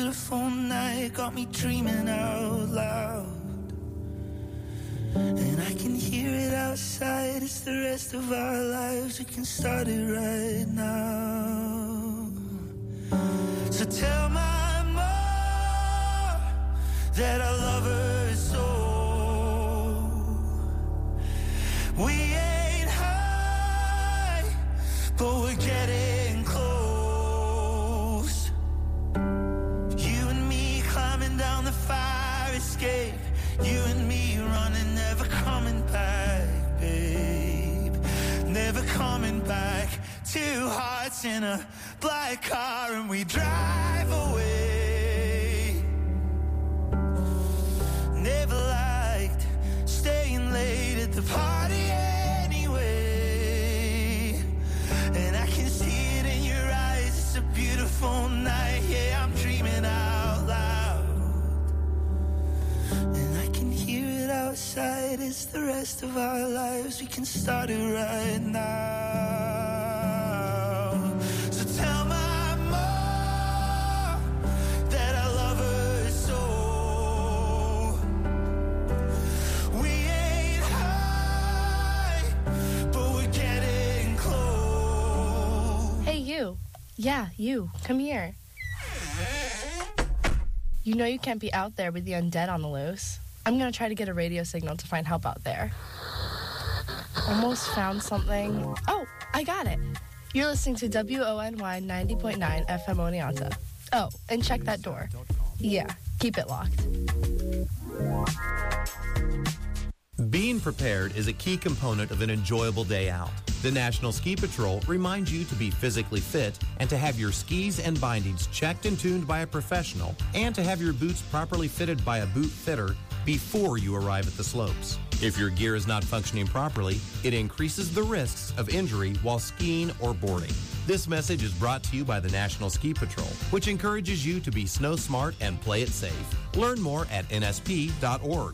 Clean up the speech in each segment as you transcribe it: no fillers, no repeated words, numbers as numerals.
beautiful night, got me dreaming out loud. And I can hear it outside, it's the rest of our lives, we can start it right now. So tell my mom that I love her so. We ain't high, but we're getting close. You and me climbing down the fire escape. You and me running, never coming back, babe. Never coming back. Two hearts in a black car and we drive away. Never liked staying late at the party anyway. And I can see it in your eyes, it's a beautiful night. Yeah, I'm dreaming out loud. And I can hear it outside, it's the rest of our lives, we can start it right now. So tell my mom that I love her so. We ain't high, but we're getting close. Hey, you. Yeah, you. Come here. You know you can't be out there with the undead on the loose. I'm gonna try to get a radio signal to find help out there. Almost found something. Oh, I got it. You're listening to WONY 90.9 FM Oneonta. Oh, and check that door. Yeah, keep it locked. Being prepared is a key component of an enjoyable day out. The National Ski Patrol reminds you to be physically fit and to have your skis and bindings checked and tuned by a professional and to have your boots properly fitted by a boot fitter before you arrive at the slopes. If your gear is not functioning properly, it increases the risks of injury while skiing or boarding. This message is brought to you by the National Ski Patrol, which encourages you to be snow smart and play it safe. Learn more at nsp.org.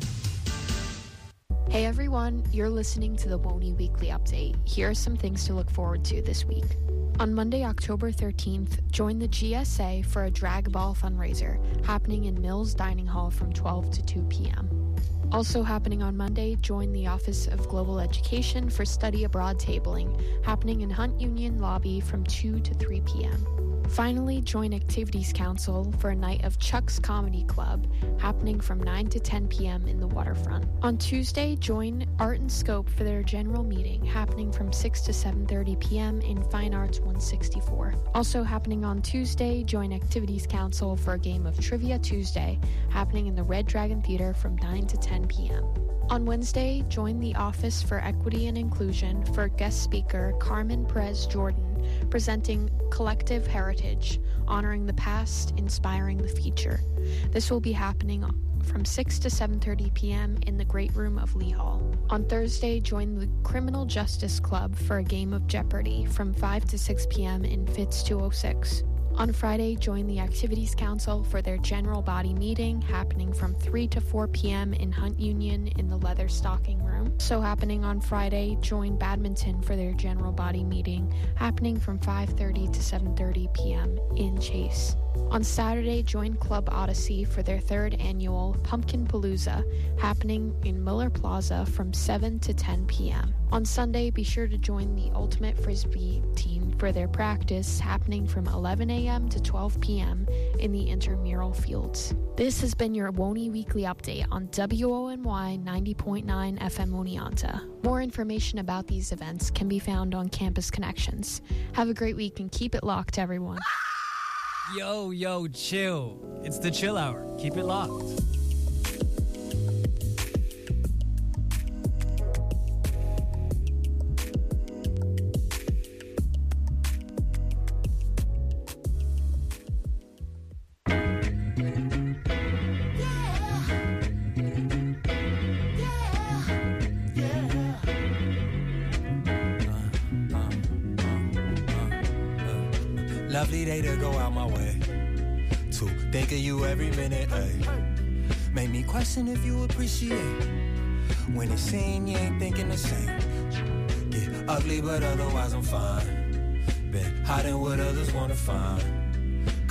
Hey everyone, you're listening to the WONY Weekly Update. Here are some things to look forward to this week. On Monday, October 13th, join the GSA for a drag ball fundraiser happening in Mills Dining Hall from 12 to 2 p.m. Also happening on Monday, join the Office of Global Education for Study Abroad tabling happening in Hunt Union Lobby from 2 to 3 p.m. Finally, join Activities Council for a night of Chuck's Comedy Club happening from 9 to 10 p.m. in the waterfront. On Tuesday, join Art and Scope for their general meeting happening from 6 to 7:30 p.m. in Fine Arts 164. Also happening on Tuesday, join Activities Council for a game of Trivia Tuesday happening in the Red Dragon Theater from 9 to 10 p.m. On Wednesday, join the Office for Equity and Inclusion for guest speaker Carmen Perez Jordan presenting Collective Heritage, honoring the past, inspiring the future. This will be happening from 6 to 7:30 p.m. in the Great Room of Lee Hall. On Thursday, join the Criminal Justice Club for a game of Jeopardy from 5 to 6 p.m. in Fitz 206. On Friday, join the Activities Council for their general body meeting happening from 3 to 4 p.m. in Hunt Union in the Leather Stocking Room. So happening on Friday, join Badminton for their general body meeting happening from 5:30 to 7:30 p.m. in Chase. On Saturday, join Club Odyssey for their third annual Pumpkin Palooza happening in Miller Plaza from 7 to 10 p.m. On Sunday, be sure to join the Ultimate Frisbee team for their practice happening from 11 a.m. to 12 p.m. in the intramural fields. This has been your WONY Weekly Update on WONY 90.9 FM Oneonta. More information about these events can be found on Campus Connections. Have a great week and keep it locked, everyone. Yo, chill. It's the chill hour. Keep it locked. Lovely day to go out my way to think of you every minute, ayy. Make me question if you appreciate when it's seen you ain't thinking the same. Get ugly but otherwise I'm fine. Been hiding what others wanna find.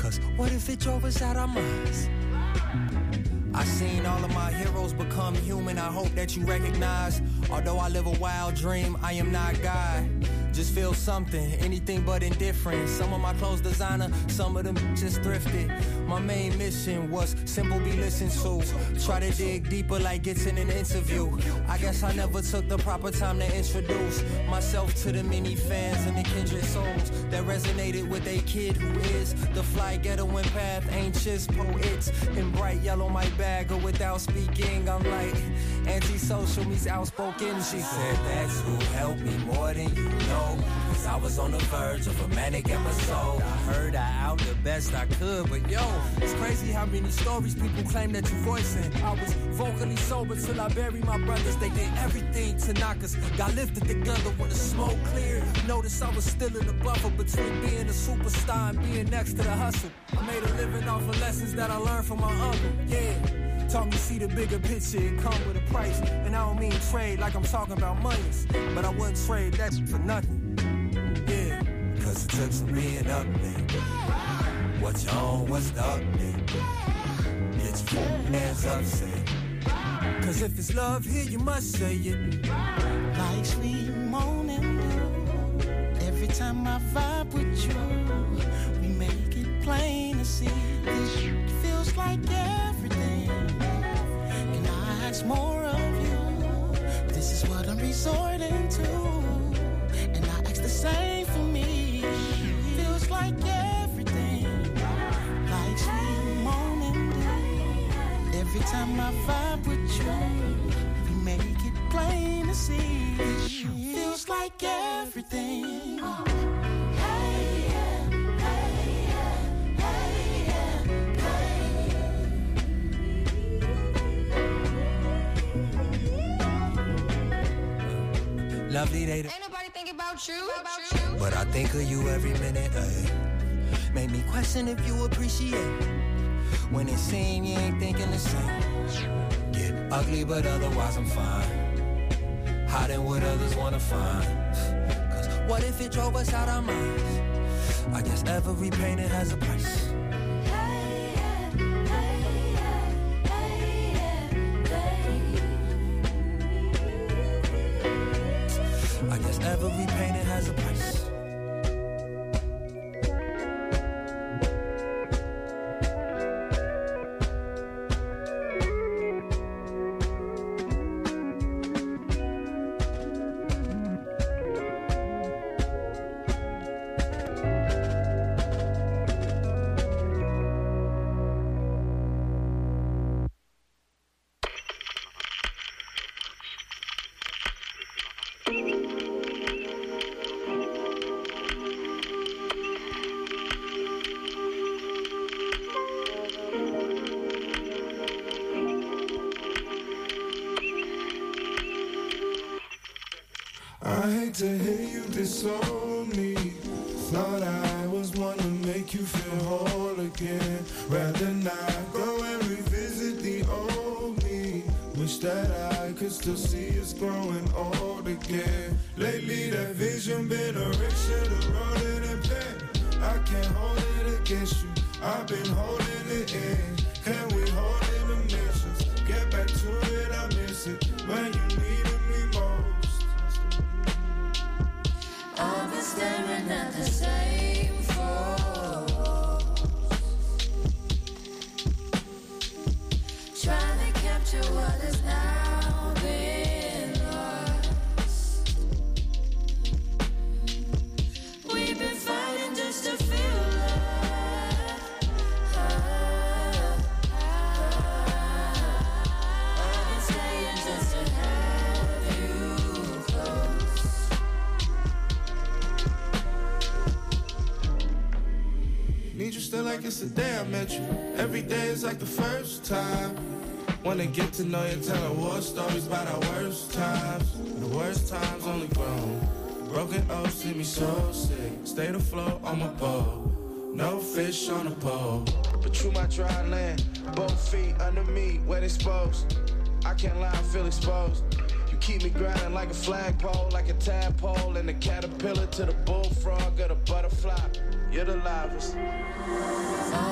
Cause what if it drove us out our minds? I seen all of my heroes become human. I hope that you recognize. Although I live a wild dream, I am not God. Just feel something, anything but indifferent. Some of my clothes designer, some of them just thrifted. My main mission was simple, be listened to. Try to dig deeper like it's in an interview. I guess I never took the proper time to introduce myself to the many fans and the kindred souls that resonated with a kid who is the fly ghetto and path, anxious poets. In bright yellow my bag, or without speaking, I'm like antisocial meets outspoken. She said that's who helped me more than you know. Cause I was on the verge of a manic episode. I heard I out the best I could, but yo, it's crazy how many stories people claim that you voicing. I was vocally sober till I buried my brothers. They did everything to knock us. Got lifted together when the smoke cleared. Noticed I was still in the buffer between being a superstar and being next to the hustle. I made a living off of lessons that I learned from my uncle. Yeah. Taught me see the bigger picture, it come with a price. And I don't mean trade like I'm talking about monies, but I wouldn't trade that for nothing. Yeah, cause it took some being up there. What you own, what's the update? Get your hands up, say. Cause if it's love here, you must say it. Like sweet morning dew. Every time I vibe with you, we make it plain to see. This feels like everything. Can I ask more of you? This is what I'm resorting to. And I ask the same for me. Feels like everything. Like sweet morning dew. Every time I vibe with you, we make it plain to see. Feels like everything. Lovely day. Ain't nobody thinking about you. But I think of you every minute. Make me question if you appreciate when it seems you ain't thinking the same. Get ugly, but otherwise I'm fine. Hiding what others wanna find. Cause what if it drove us out our minds? I guess every painting has a price. I guess every painting has a price. I hate to hear you disown me. Thought I was one to make you feel whole again. Rather not go and revisit the old me. Wish that I could still see us growing old again. Lately that vision been erased, should've wrote it in pen. I can't hold it against you, I've been holding it in. Can we hold in the missions? Get back to it, I miss it when you needed me most. I've been staring at the same photos, trying to capture what has now been lost. We've been fighting just to feel love. I've been staying just to have you close. Need you still like it's the day I met you. Every day is like the first time. Wanna get to know you, telling war stories about our worst times. The worst times only grown. Broken O's see me so sick. Stayed afloat on my boat. No fish on the pole. But you my dry land. Both feet under me, wet exposed. I can't lie, I feel exposed. You keep me grinding like a flagpole, like a tadpole, and the caterpillar to the bullfrog or the butterfly. You're the livest.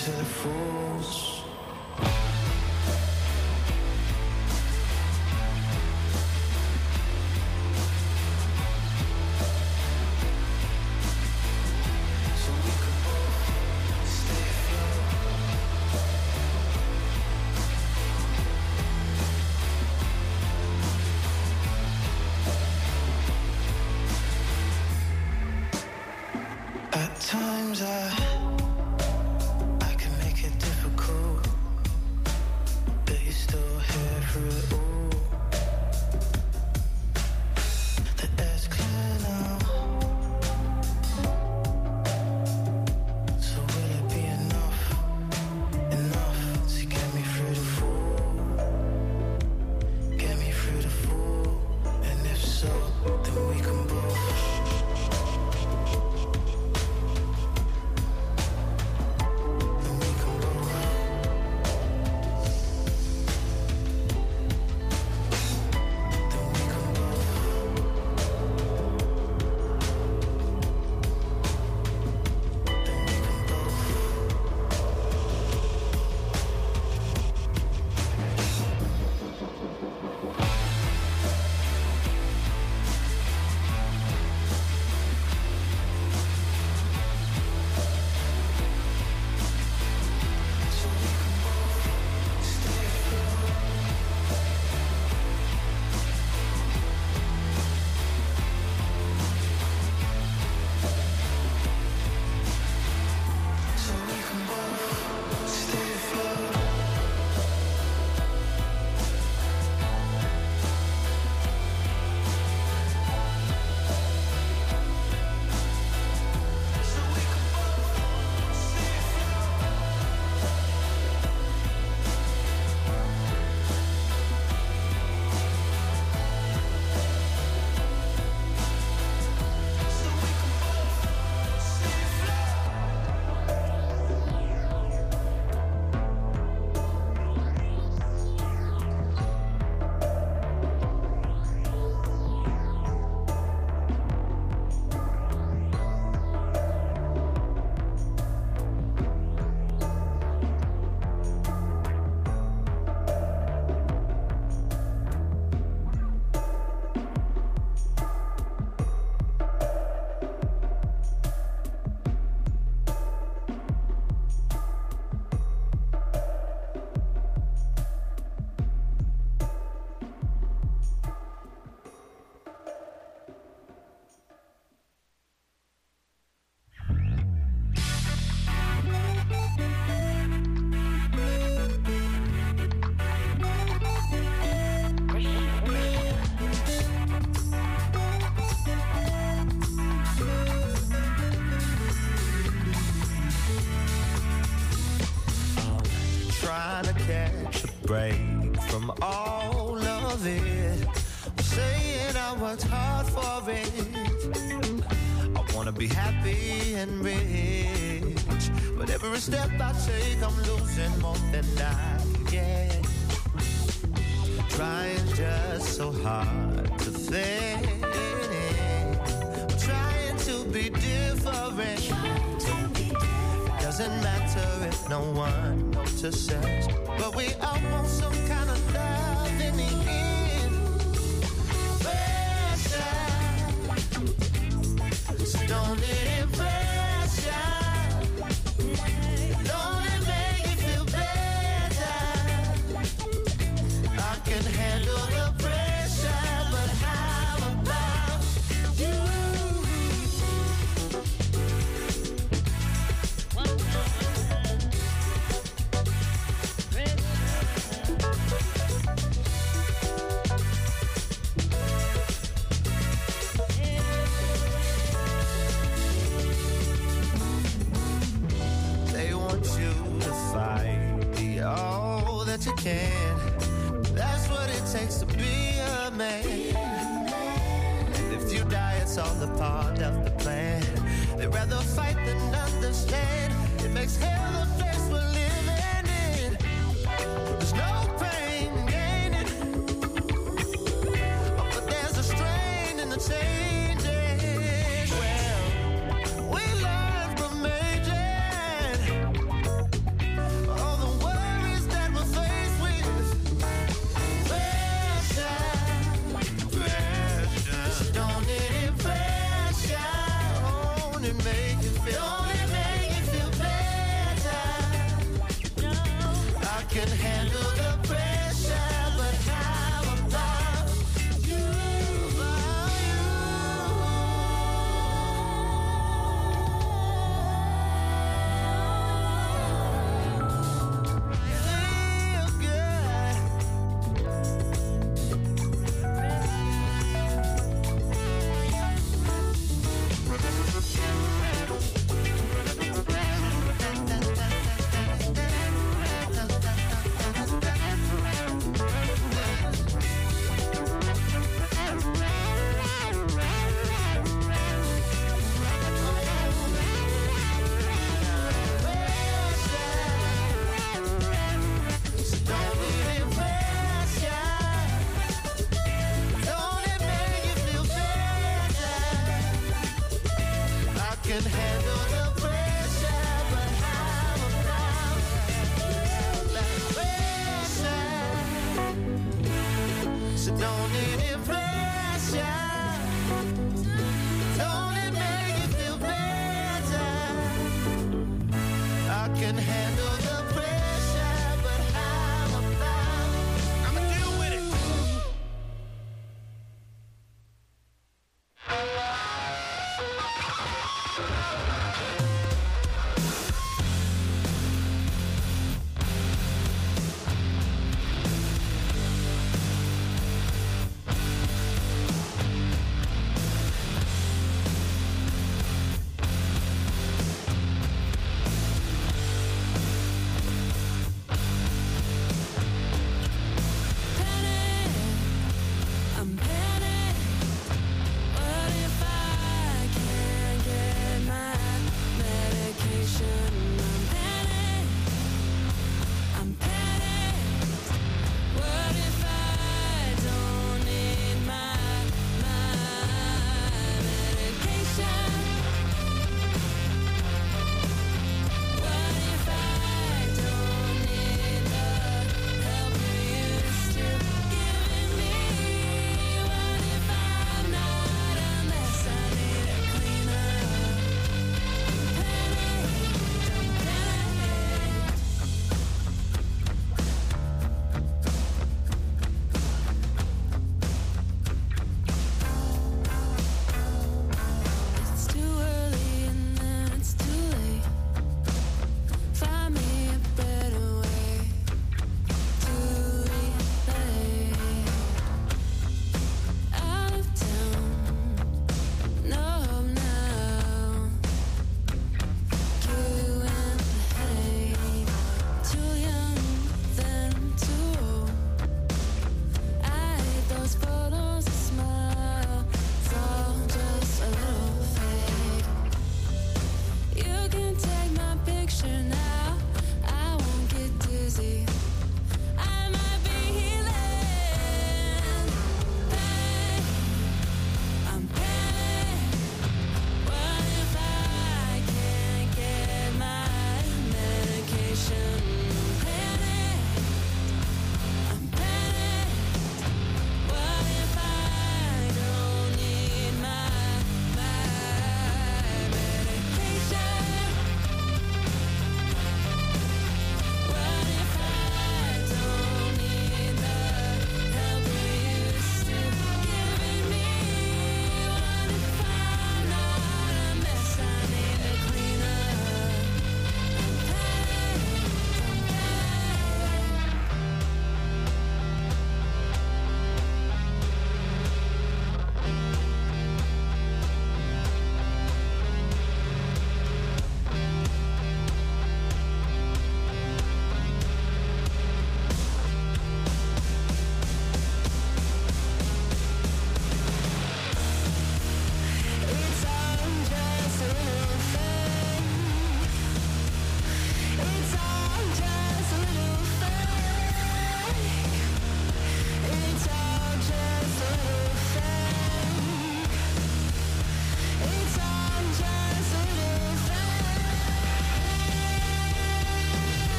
to the fools. So we could both stay afloat. At times I can make it difficult, but you're still here for it all. The air's clear now, so will it be enough to get me through the fall? Get me through the fall, and if so, then we can both. Trying to catch a break from all of it. Saying I worked hard for it. I wanna be happy and rich, but every step I take I'm losing more than I get. Trying just so hard to fit in. I'm trying to be different. Doesn't matter if no one notices, but we all want some kind of love in the end. Pressure, so don't let it pressure. Don't it make you feel better? I can handle the pressure, but how about you? That you can. That's what it takes to be a man. And if you die, it's all a part of the plan. They'd rather fight than understand. It makes hell a place we're living in. There's no pain in gaining, but there's a strain in the changes. Well, we learn from aging. can handle the pressure, but how about I'ma deal with it?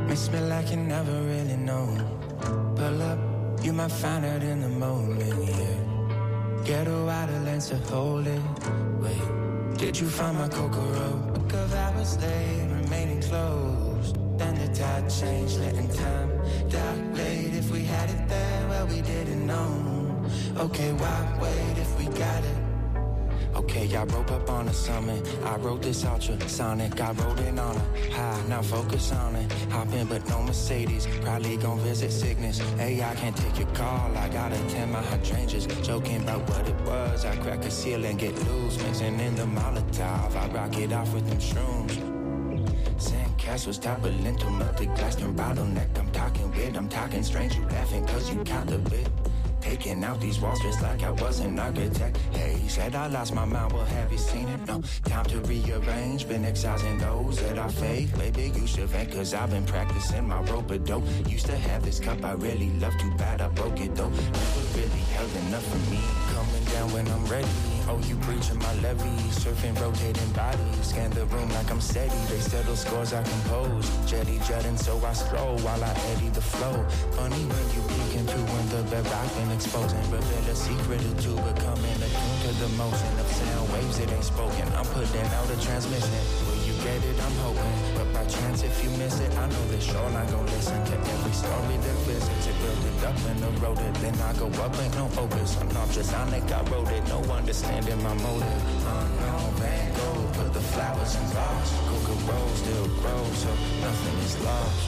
Miss me like you never really know. Pull up, you might find it in the moment, yeah. Get a wider lens to hold it. Wait, did you find my Kokoro? Because I was late, remaining closed. Then the tide changed, letting time dilate. If we had it there, well, we didn't know. Okay, why wait if we got it? Okay, I rope up on the summit. I wrote this ultrasonic. I wrote it on a high. Now focus on it. Hop in, but no Mercedes. Probably gon' visit sickness. Hey, I can't take your call. I gotta tend my hydrangeas. Joking about what it was. I crack a seal and get loose. Mixing in the Molotov. I rock it off with them shrooms. Sandcastles, toppling to melted glass and bottleneck. I'm talking weird. I'm talking strange. You laughing cause you count the bit. Taking out these walls just like I was an architect. Hey, he said I lost my mind, well have you seen it? No, time to rearrange. Been excising those that I fake. Baby, you should vent cause I've been practicing my rope-a-dope. Used to have this cup I really love, too bad I broke it though. Never really held enough for me. Coming down when I'm ready. Oh, you preaching my levy. Surfing, rotating bodies. Scan the room like I'm steady. They settle scores I compose. Jetty jetting so I stroll while I eddy the flow. Funny when you peek into when the bedrock been exposing. Reveal a secret or two, becoming attuned to the motion of sound waves it ain't spoken. I'm putting out a transmission. Will you get it? I'm hoping. But by chance if you miss it, I know the shoreline gon' listen to every story that visits it. Build it up and erode it. Then I go up, ain't no focus. I'm not just Sonic, I wrote it. No understanding my motive. Unknown Van Gogh, put the flowers in vase. Coca Rose still grows, so nothing is lost.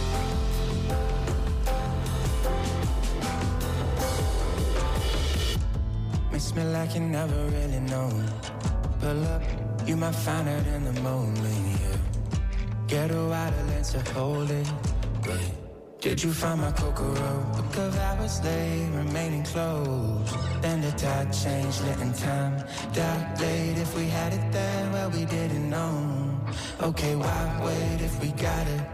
Miss me like you never really know. Pull up, you might find it in the moment, yeah. Get a wider lens to hold it. Wait, did you find my Kokoro? Because I was late, remaining closed. Then the tide changed, letting time dilate. If we had it there, well, we didn't know. Okay, why wait if we got it?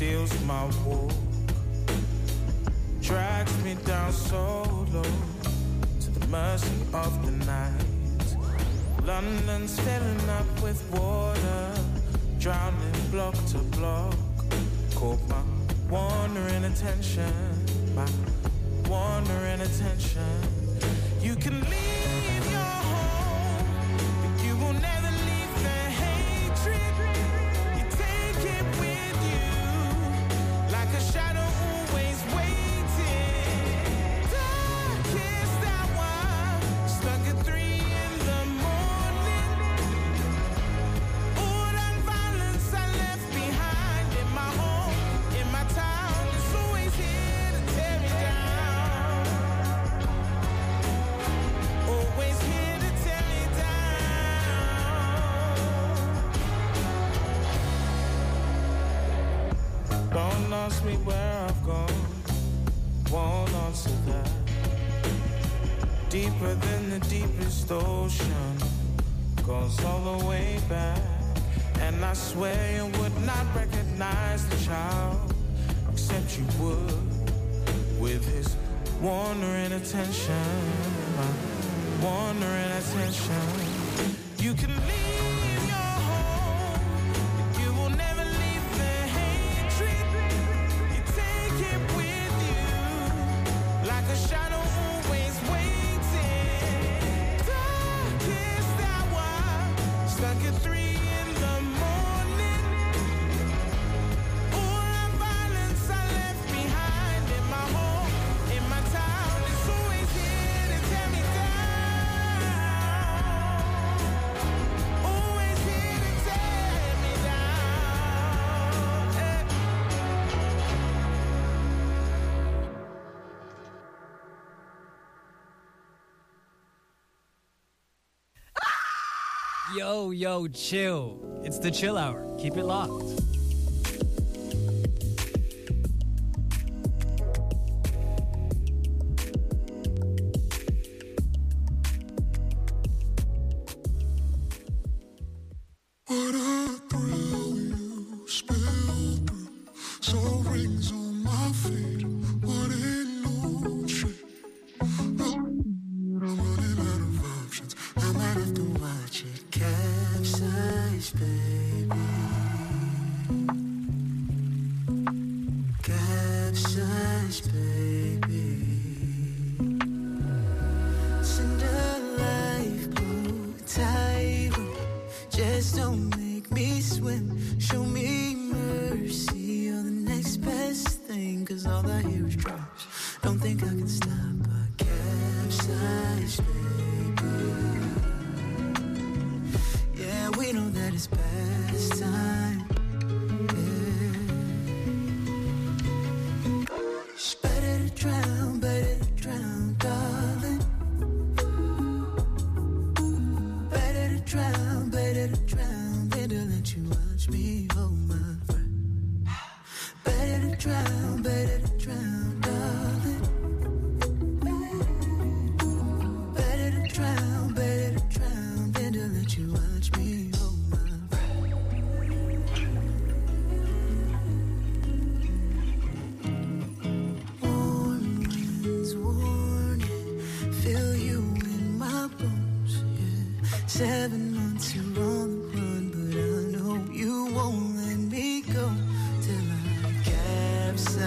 steals my walk, drags me down so low to the mercy of the night. London's filling up with water, drowning block to block. Caught my wandering attention, my wandering attention. You can leave your home, but you will never leave the hatred. You take it with you, like a shadow always waiting. Darkest hour, stuck at 3 in the morning. All that violence I left behind in my home, in my town, is always here to tear me down. Always here to tear me down. Don't ask me where I've gone, won't answer that. Deeper than the deepest ocean, goes all the way back. And I swear you would not recognize the child, except you would, with his wandering attention, my wandering attention. You can leave your home, but you will never leave the hatred. You take it with you, like a shadow always waiting. Darkest hour, stuck at 3 in the morning. All that violence I left behind in my home, in my town, is always here to tear me down. Always here to tear me down. Yo, chill. It's the Chill Hour. Keep it locked. What a thrill you spill through. Soul rings on my feet. What illusion. I'm running out of options. I might have to watch it capsize, baby. Capsize, baby. Send a lifeboat, tyro. Just don't make me swim. Show me mercy. You're the next best thing, 'cause all I hear is drops. Don't think I can stop a capsize, baby. Yeah, we know that it's past time. Yeah. It's better to drown, darling. Better to drown than to let you watch me hold my breath. Better to drown, darling. Better to drown than to let you watch me hold my breath. Warm winds warning, feel you in my bones, yeah. 7 months you're on the run, but I know you won't let me go till I capsize.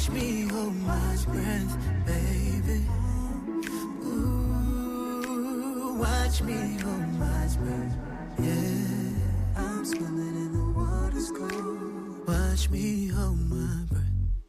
Watch me hold my breath, baby. Ooh, watch me hold my breath. Yeah, I'm swimming in the water's cold. Watch me hold my breath.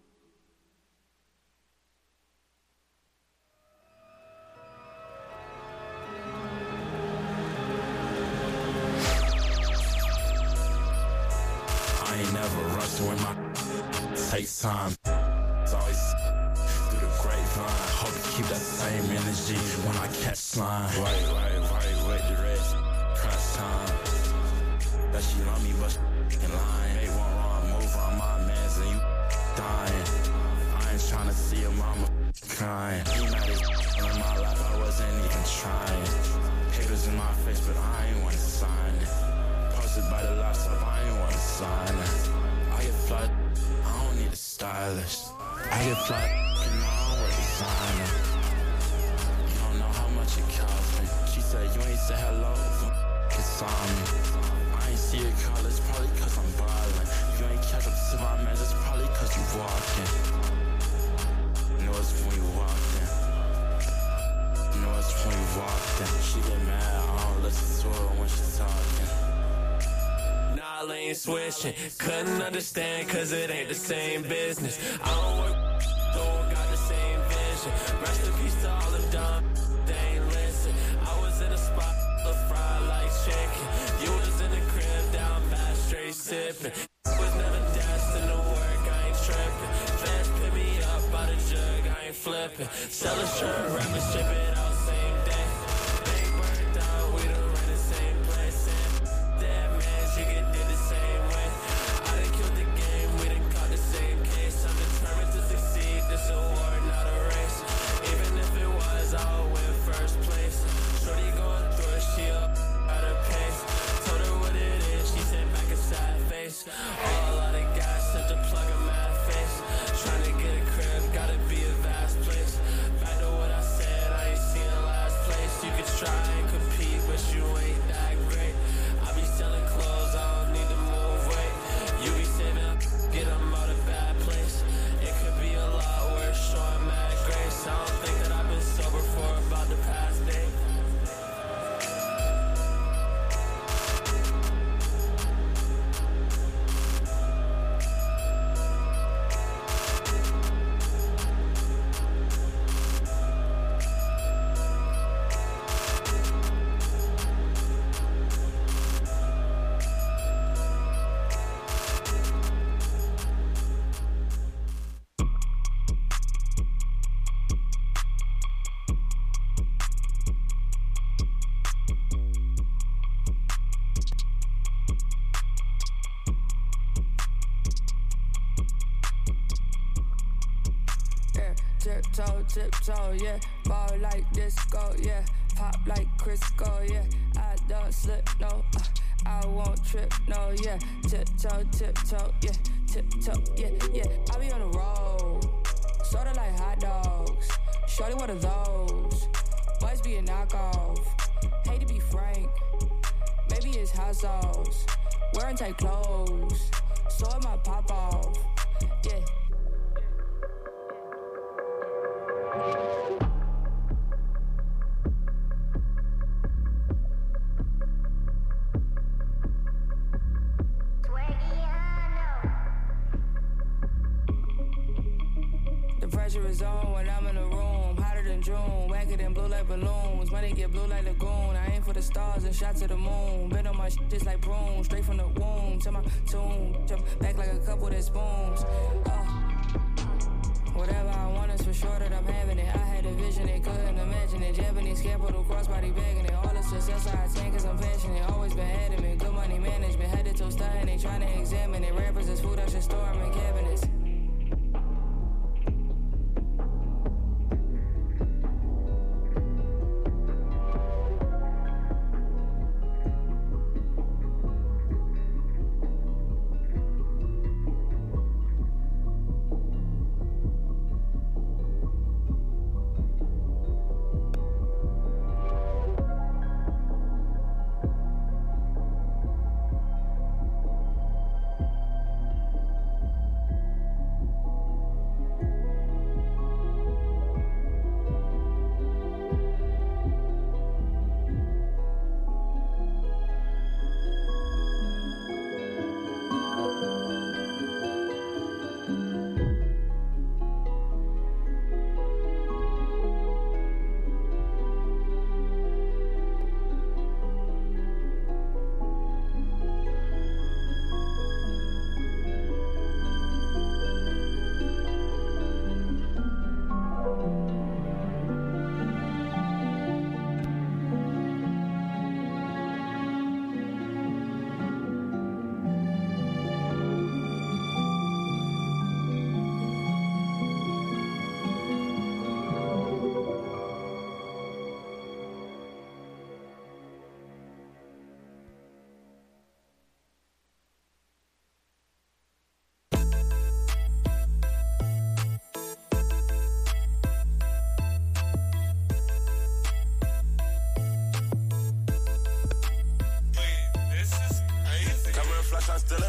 I ain't never rushed when my takes time. It's always through the grapevine. Hope to keep that same energy when I catch slime. Right, with the rest. Crunch time. That she love me, but she lying. Make one wrong move on my mans and you dying. I ain't tryna see your mama crying. He mad as in my life, I wasn't even trying. Papers in my face, but I ain't wanna sign it. Posted by the laptop, I ain't wanna sign it. I get fly, I don't need a stylist. I get fly, and I don't wear designer. You don't know how much it cost me. She said, you ain't say hello, it's on me. I ain't see your colors, probably cause I'm violent. You ain't catch up to my mans, it's probably cause you walking. Know it's when you walked in. Know it's when you walked in. She get mad, I don't listen to her when she talking. Nah, lane switching. Couldn't understand cause it ain't the same business. I don't work, don't got the same vision. Rest in peace to all them dumb, they ain't listen. I was in a spot, look fried like chicken. You was in the crib, down bad, straight sipping. Was never destined to work, I ain't tripping. Fans pick me up by the jug, I ain't flipping. Sell a shirt, wrap it, ship it out, same day. Bang burned out, we done run the same place. Dead man, you get did the same way. I done killed the game, we done caught the same case. I'm determined to succeed, this a war, not a race. Even if it was, I'll win first place. Shorty going through it, she up at her pace. Told her what it is, she said back a sad face. All out of gas, sent to plug a mad face. Trying to get a crib, gotta be a vast place. Back to what I said, I ain't seen the last place. You could try and compete, but you ain't that great. I be selling clothes, I don't need to move weight. You be saving, get them out of bad place. It could be a lot worse, showing mad grace. I don't think that I've been sober for about the past day. Tiptoe, yeah. Ball like disco, yeah. Pop like Crisco, yeah. I don't slip, no. I won't trip, no, yeah. Tiptoe, yeah. Tiptoe, yeah. I be on the road, sorta like hot dogs. Shorty, what are those? Must be a knockoff. Hate to be frank, maybe it's hot sauce. Wearing tight clothes, so it might pop off, yeah. The pressure is on when I'm in the room. Hotter than June, wacker than blue like balloons. Money get blue like lagoon. I aim for the stars and shot to the moon. Been on my shit just like broom. Straight from the womb to my tomb. Jump back like a couple of spoons. Whatever I want is for sure that I'm having it. I had a vision, they couldn't imagine it. Japanese capital, crossbody bagging it. All the success I attain cause I'm passionate. Always been adamant, good money management. Headed to stunting, they trying to examine it. Rappers is food, I should store them in cabinets.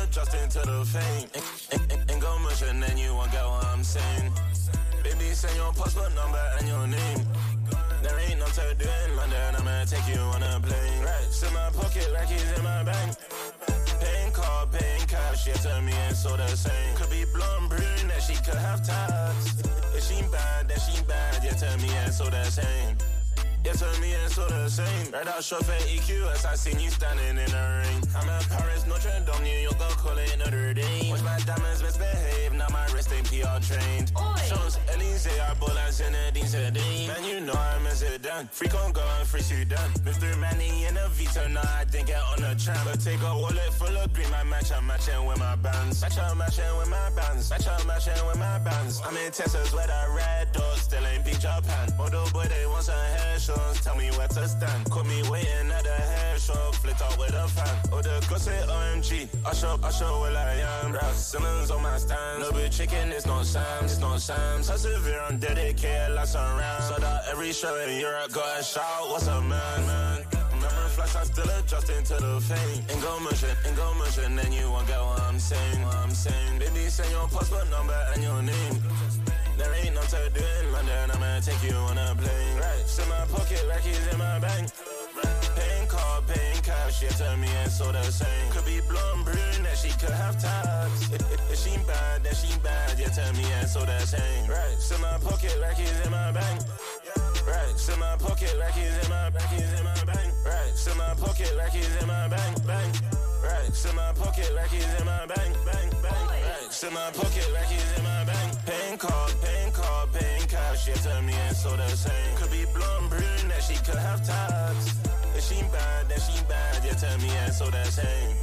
adjusting to the fame. Ain't go much and then you won't get what I'm saying. Baby, send your passport number and your name. There ain't no to do in London, I'ma take you on a plane. Racks in my pocket like he's in my bank. Paying card, paying cash, yeah, to me it's all the same. Could be blonde, brunette, she could have tats. If she bad, then she bad, yeah, to me it's all the same. Yeah, to me it's all the same. Right out shop at EQ as I seen you standing in the rain. I'm at Paris, Notre Dame, New York, I'll call it Notre Dame. Watch my diamonds misbehave, now my wrist ain't PR trained. Shows Elise, I ball as in a decent day. Man, you know I'm a sedan. Free Congo and free Sudan. Move through money in a Vito, now I didn't get on the tram. But take a wallet full of green, my matching with my bands. Matching with my bands. Matching with my bands. I'm in Texas where the red doors still ain't beat Japan. Although boy, they want some hair shows. Tell me where to stand. Caught me waiting at the hair shop. Flipped out with a fan. Oh, the gloss say OMG. I show where I am. Ralph Simmons on my stand. No big chicken, it's not Sam's. It's not Sam's. Persevere, I'm dedicated, lots around. So that every show in Europe got a shout. What's up, man? Remember flash, I'm still adjusting to the fame. Ain't go motion, then you won't get what I'm saying. Baby, send your passport number and your name. There ain't no to do in London, I'ma take you on a plane. Racks in my pocket like he's in my bank. Paying card, paying cash, yeah, to me it's all the same. Could be blonde, brunette, she could have tats. If she bad, then she bad, yeah, to me it's all the same. Racks in my pocket like he's in my bank. Racks in my pocket like he's in my bank. Racks in my pocket like he's in my bank. Racks in my pocket like he's in my bank. Racks in my pocket like he's in my bank. Paying card, paying cash, yeah, to me it's all the same. Could be blonde, brunette, she could have tats. If she bad, then she bad, yeah, to me it's all the same.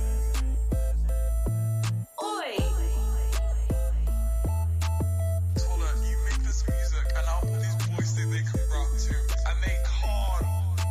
Tola, you make this music and I'll put these boys think they can rap too, and they can't.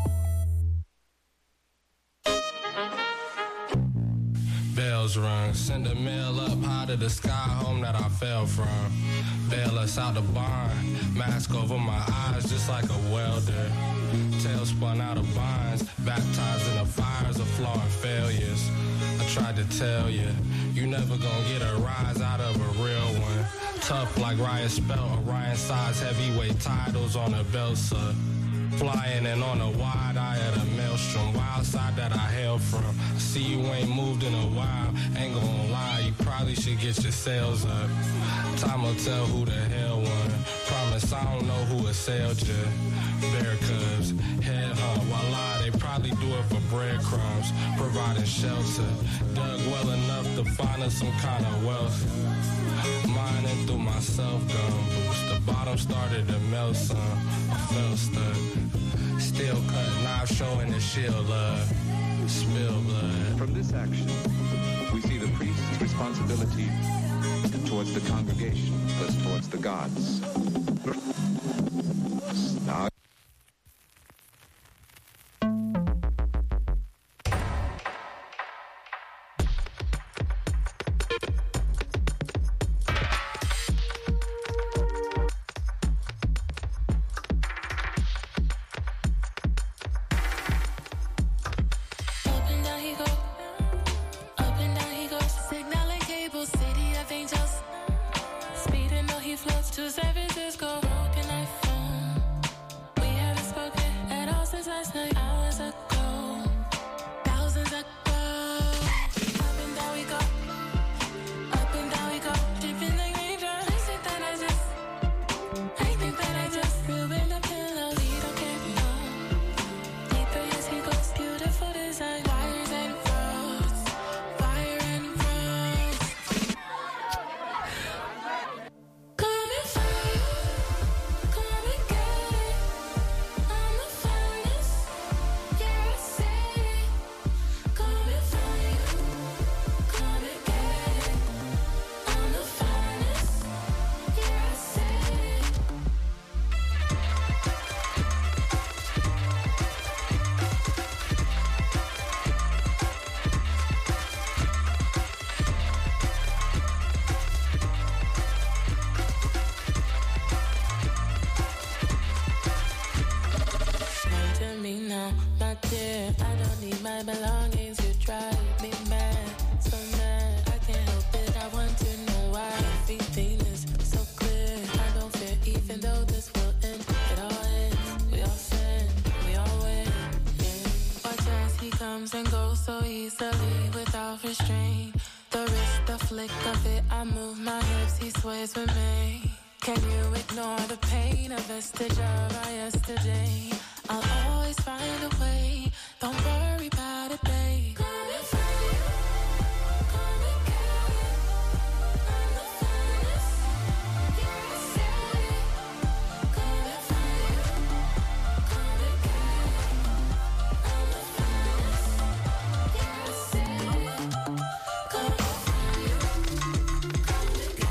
Bells rung, send a mail up high to the sky, home that I fell from. Bail us out the barn, mask over my eyes just like a welder. Tail spun out of binds, baptized in the fires of flaw and failures. I tried to tell you, you never gonna get a rise out of a real one. Tough like Ryan Spelt, Orion size heavyweight titles on a belt, sir. Flying and on a wide eye at a maelstrom, wild side that I hail from. I see you ain't moved in a while, ain't gonna lie, you probably should get your sails up. Time will tell who the hell won. Promise I don't know who assailed you. Bear cubs, head hunt, voila, they probably do it for breadcrumbs, providing shelter. Dug well enough to find us some kind of wealth. Mining through my self-gun boost. The bottom started to melt some. I felt stuck. Still cut, knife showing the shield love. Spill blood. From this action, we see the priest's responsibility towards the congregation, thus towards the gods. Now, naturally without restraint. The wrist, the flick of it, I move my hips, he sways with me. Can you ignore the pain, a vestige of our yesterday? I'll always find a way, don't worry about it, babe. Coming for you, coming get you. I'm the finest, you're a city. Coming for you, coming get you. I'm the finest, you're a city. Coming for you, coming get you.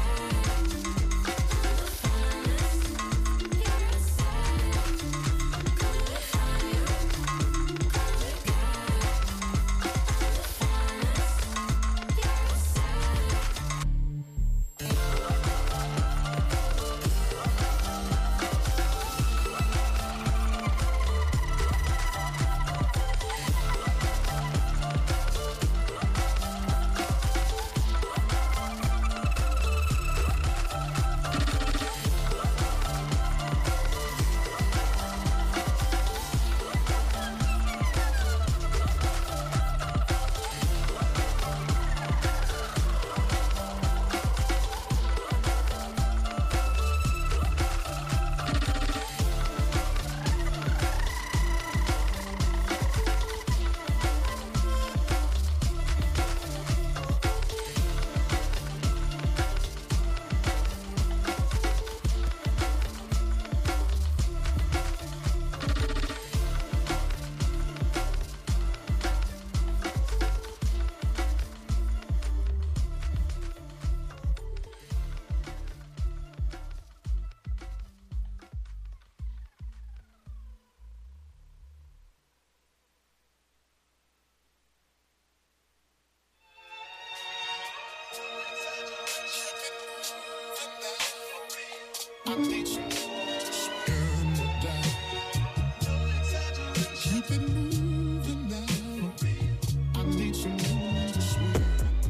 Keep it moving now. I need some room to swim.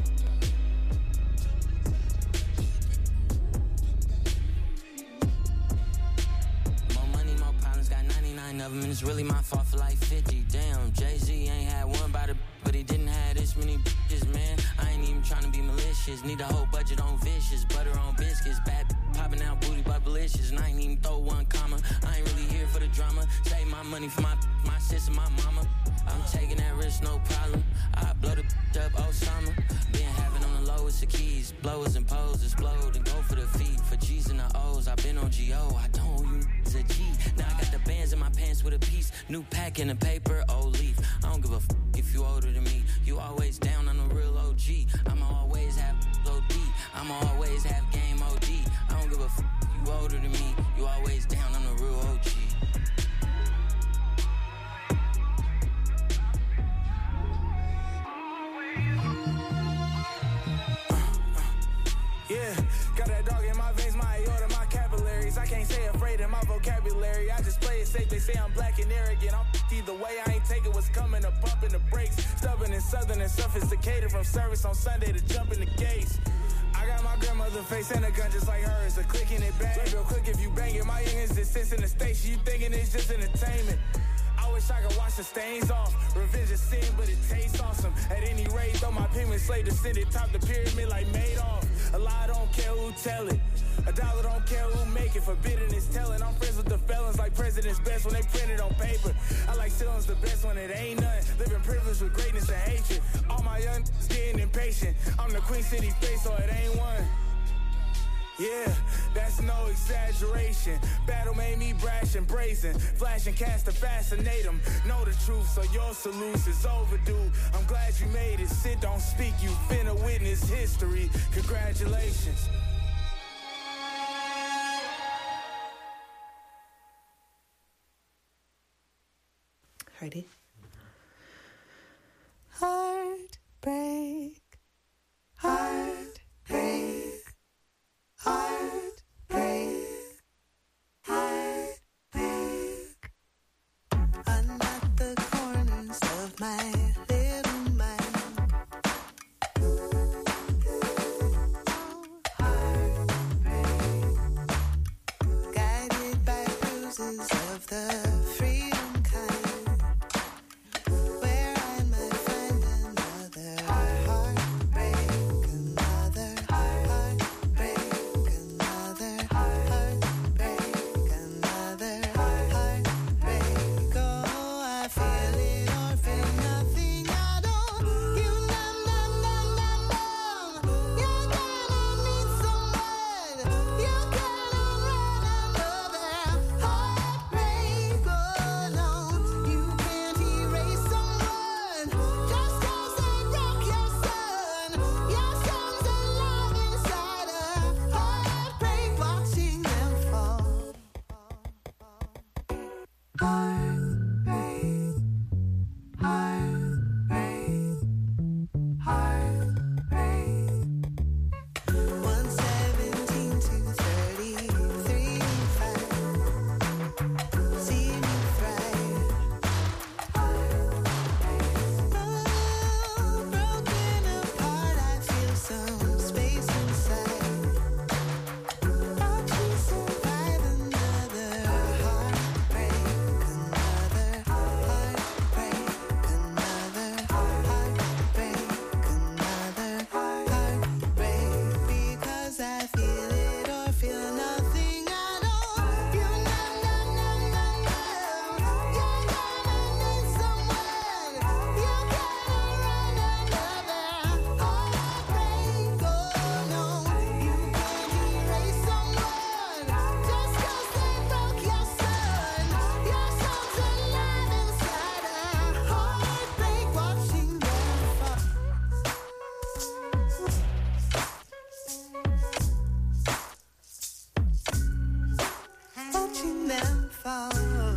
More money, more problems, got 99 of them, and it's really my fault for like 50. Damn, Jay-Z ain't had one by the but he didn't have this many bitches, man. I ain't even trying to be malicious. Need a whole budget on vicious, butter on biscuits, bad popping out booty but delicious. And I ain't even throw one comma. I ain't really here for the drama. Save my money for my sis and my mama. I'm taking that risk, no problem. I blow the up Osama. Been having on the lowest the keys, blowers and poses, explode and go for the feet. For G's and the O's, I been on G.O. I don't owe you a G. Now I got the bands in my pants with a piece. New pack in the paper, old leaf. I don't give a if you older than me. You always down on the real OG. I'ma always have OD. I'ma always have game OD. I don't give a you older than me. You always down on the real OG. Yeah, got that dog in my veins, my aorta, my capillaries. I can't say afraid in my vocabulary. I just play it safe, they say I'm black and arrogant. I'm either way, I ain't taking what's coming up, pumping the brakes. Stubborn and southern and sophisticated from service on Sunday to jump in the gates. I got my grandmother face and a gun just like hers. A click and it bang. Real quick if you bang it. My youngins just sits in the station. You thinking it's just entertainment. I wish I could wash the stains off. Revenge is sin, but it tastes awesome. At any rate, though my penman slave descended, top the pyramid like Madoff. A lie don't care who tell it. A dollar don't care who make it. Forbidden is telling. I'm friends with the felons like president's best when they print it on paper. I like ceilings the best when it ain't none. Living privilege with greatness and hatred. All my young getting impatient. I'm the Queen City face, so it ain't one. Yeah, that's no exaggeration. Battle made me brash and brazen. Flash and cast to fascinate them. Know the truth, so your salute is overdue. I'm glad you made it. Sit, don't speak. You finna witness history. Congratulations. Ready? Heartbreak, heartbreak. Heartbreak, heartbreak. Unlock the corners of my little mind. Heartbreak, guided by bruises of the freedom kind. fall.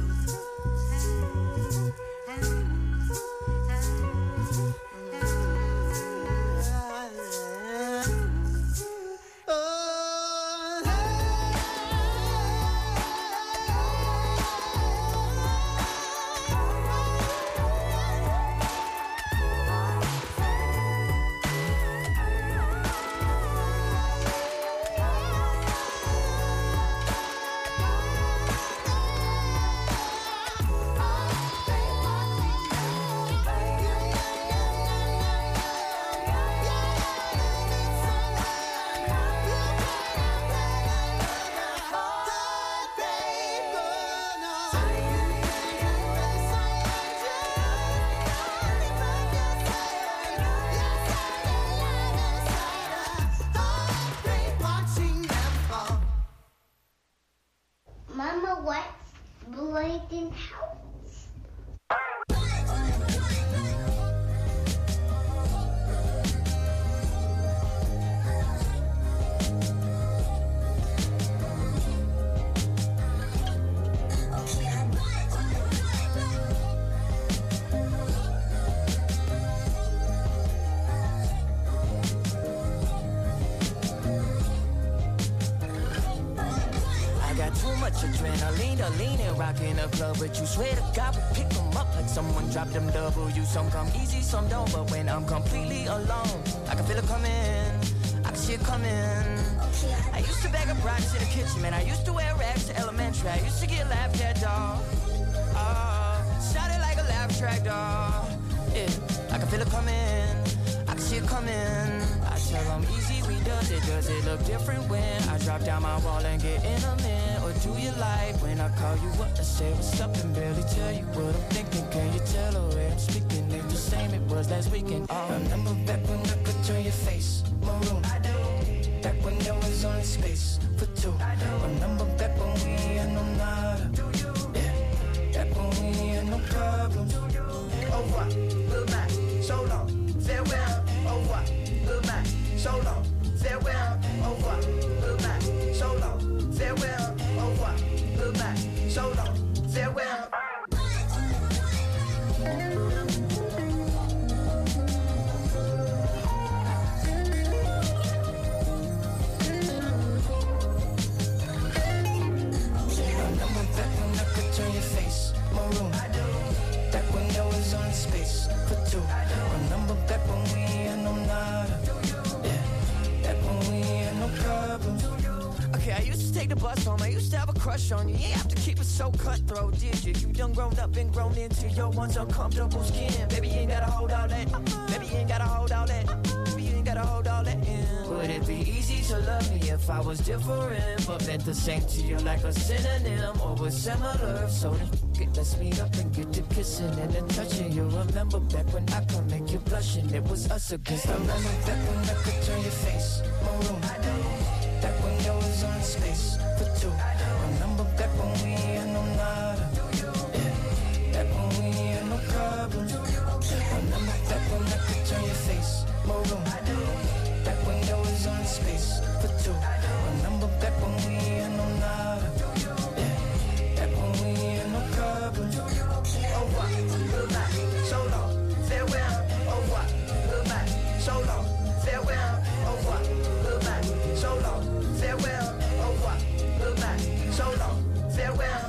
Mama, what's Bladen House? Too much adrenaline to lean and rock in the club, but you swear to God we pick them up like someone dropped them W's. Some come easy, some don't, but when I'm completely alone, I can feel it coming, I can see it coming. I used to bag up rocks in the kitchen, man. I used to wear rags to elementary. I used to get laughed at, dawg. Sounded like a laugh track, dawg. Yeah, I can feel it coming, I can see it coming. I tell them easy, we does it look different when I drop down my wall and get intimate? Or do you like when I call you up and say what's up and barely tell you what I'm thinking? Can you tell the way I'm speaking ain't the same it was last weekend? Remember back when I could turn your face maroon? Back when there was only space for two. Remember back when we had no nada? Yeah, back when we had no problems. Au revoir, goodbye, so long, farewell. Au revoir, goodbye, so long, farewell. Au revoir, goodbye, so long, farewell. Au revoir, goodbye, so long, farewell. Remember back when I could turn your face maroon? Back when there was only space for two. Remember back when we had no nada? Yeah, back when we had no problems. Okay, I used to take the bus home. I used to have a crush on you. You ain't have to keep it so cutthroat, did you? You done grown up and grown into your once uncomfortable skin. Baby, you ain't gotta hold all that. Baby, you ain't gotta hold all that. Baby, you ain't gotta hold all that in. Would it be easy to love me if I was different, but meant the same to you like a synonym, or was similar? So then let's meet up and get to kissing and then touching. You remember back when I could make you blush and it was us against the remember back when I could turn your face maroon? Back when there was only space for two. Remember back when we had no nada? Yeah, back when we had no problems. Remember back when I could turn your face maroon? Back when there was only space for two. Remember back when we had no nada? Yeah, back when we had no problems. Au revoir, goodbye, so long, farewell. Au revoir, goodbye, so long, farewell. Au revoir, goodbye, so long, farewell. Au revoir, goodbye, so long, farewell.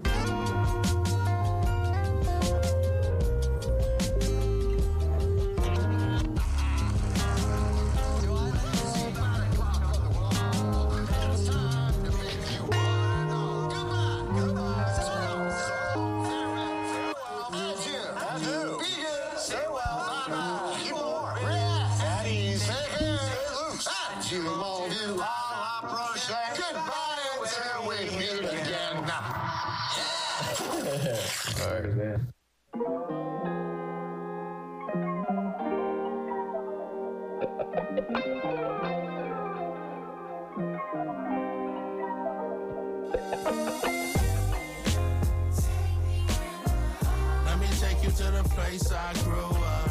Alright, man. Let me take you to the place I grew up.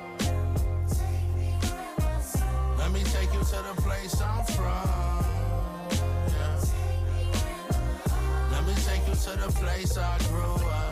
Let me take you to the place I'm from. Yeah. Let me take you to to the place I grew up.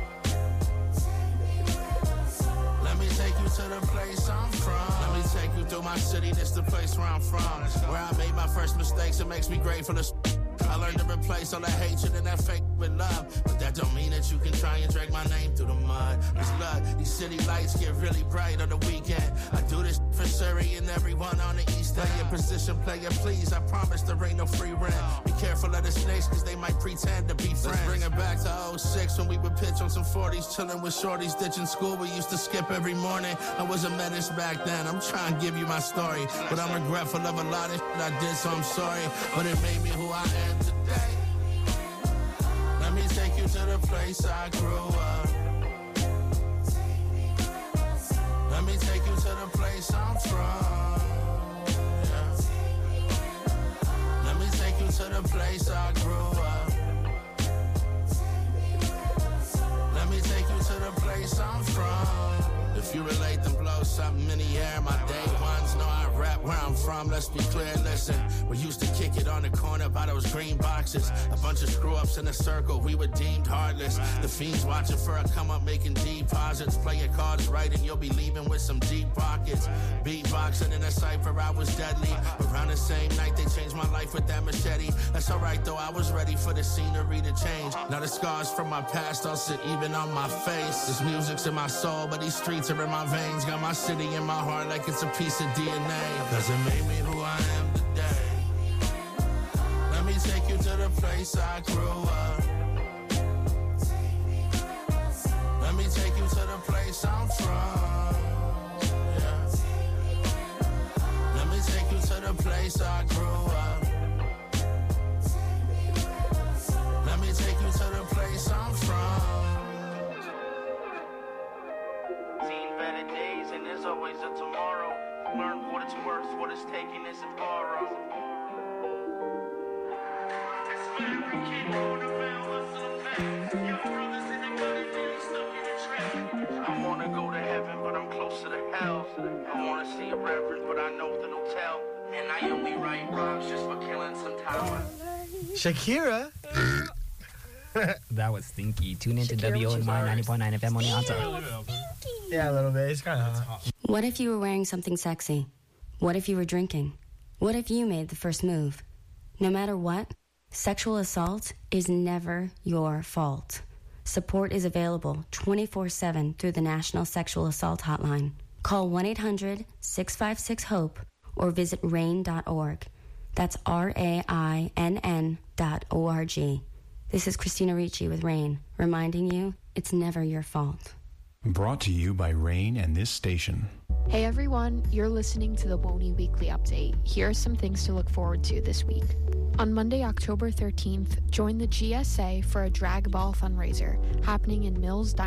Let me take you to the place I'm from. Let me take you through my city, this the place where I'm from. Where I made my first mistakes, it makes me grateful as I learned to replace all that hatred and that fake with love. But that don't mean that you can try and drag my name through the mud. Cause look, these city lights get really bright on the weekend. I do this for Surrey and everyone on the east end. Your position, player, please. I promise there ain't no free rent. Be careful of the snakes cause they might pretend to be friends. Let's bring it back to 06 when we would pitch on some 40s. Chilling with shorties, ditching school. We used to skip every morning. I was a menace back then. I'm trying to give you my story. But I'm regretful of a lot of shit I did, so I'm sorry. But it made me who I am today. Let me take you to the place I grew up. Let me take you to the place I'm from. Yeah. Let me take you to the place I grew up. Let me take you to the place I'm from. If you relate, then blow something in the air. My day ones know I rap where I'm from. Let's be clear, listen. We used to kick it on the corner by those green boxes. A bunch of screw-ups in a circle, we were deemed heartless. The fiends watching for a come-up making deposits. Play your cards right and you'll be leaving with some deep pockets. Beatboxing in a cypher, I was deadly. Around the same night, they changed my life with that machete. That's alright though, I was ready for the scenery to change. Now the scars from my past all sit even on my face. This music's in my soul, but these streets are in my veins. Got my city in my heart like it's a piece of DNA. Cause it made me who I am today. Let me take you to the place I grew up. Let me take you to the place I'm from. Yeah. Let me take you to the place I grew up. Let me take you to the place I'm from. Seen better days and there's always a tomorrow. Learn what it's worth, what it's taking isn't borrowed. I wanna go to heaven, but I'm closer to hell. I wanna see a reverend, but I know that it'll tell. And I only write rhymes just for killing some time. Shakira. That was stinky. Tune into Shakira, WOMY 90.9 FM on the answer. Yeah, a little bit. It's kind of hot. What if you were wearing something sexy? What if you were drinking? What if you made the first move? No matter what, sexual assault is never your fault. Support is available 24/7 through the National Sexual Assault Hotline. Call 1-800-656-HOPE or visit RAINN.org. That's RAINN.org. This is Christina Ricci with RAINN, reminding you it's never your fault. Brought to you by RAINN and this station. Hey everyone, you're listening to the WONY Weekly Update. Here are some things to look forward to this week. On Monday, October 13th, join the GSA for a drag ball fundraiser happening in Mills